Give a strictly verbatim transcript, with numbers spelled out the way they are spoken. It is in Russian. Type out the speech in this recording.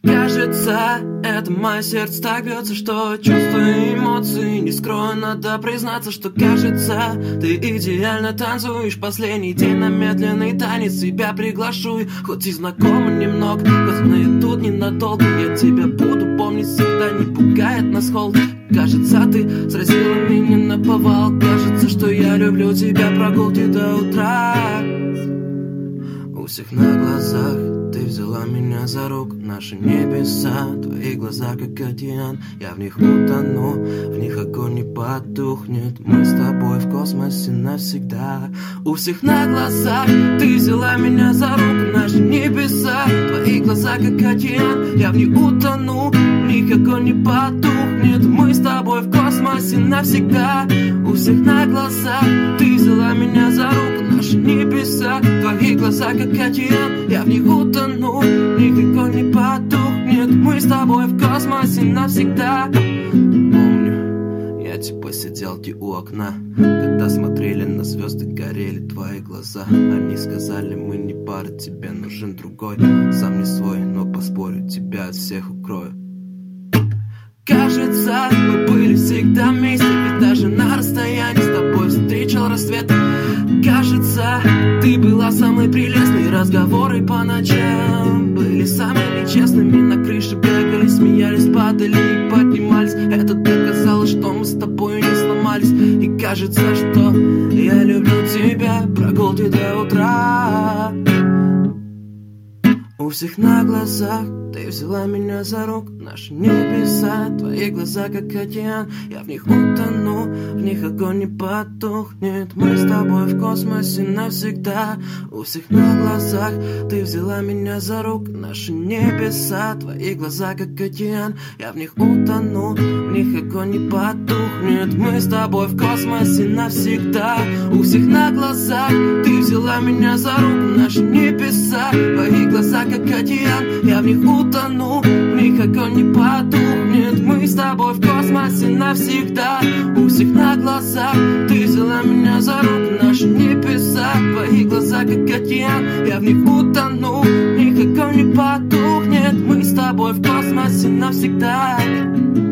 Кажется, это мое сердце так бьется, что чувства и эмоции не скрою, надо признаться, что кажется, ты идеально танцуешь. Последний день на медленный танец тебя приглашу, и хоть и знакомо немного, хоть тут ненадолго, я тебя буду помнить всегда, не пугает нас холод. Кажется, ты сразила меня наповал, кажется, что я люблю тебя, прогулки до утра. У всех на глазах ты взяла меня за руку, наши небеса, твои глаза как океан, я в них утону, в них огонь не потухнет, мы с тобой в космосе навсегда. У всех на глазах ты взяла меня за руку, наши небеса, твои глаза как океан, я в них утону, в них огонь не потухнет, мы с тобой в космосе навсегда. У всех на глазах ты взяла меня за руку, наши небеса, твои глаза как океан, я в них утону, в них огонь не потухнет, мы с тобой в космосе навсегда. Помню, я типа сидел где у окна, когда смотрели на звезды, горели твои глаза. Они сказали, мы не пара, тебе нужен другой, сам не свой, но поспорю, тебя от всех укрою. Кажется, мы были всегда вместе, ведь даже на расстоянии с тобой встречал рассвет. Кажется, ты была самой прелестной, разговоры по ночам были самыми честными. На крыше бегали, смеялись, падали и поднимались. Это доказало, что мы с тобой не сломались. И кажется, что я люблю тебя, прогулки до утра. У всех на глазах ты взяла меня за руку, наши небеса, твои глаза как океан, я в них утону, в них огонь не потухнет, мы с тобой в космосе навсегда. У всех на глазах ты взяла меня за руку, наши небеса, твои глаза как океан, я в них утону, в них огонь не потухнет, мы с тобой в космосе навсегда. У всех на глазах ты взяла меня за руку, наши небеса, твои глаза как океан, я в них утону, в них огонь не потухнет, мы с тобой в космосе навсегда. У всех на глазах ты взяла меня за руку, наши небеса, твои глаза как океан, я в них утону, в них огонь не потухнет, мы с тобой в космосе навсегда.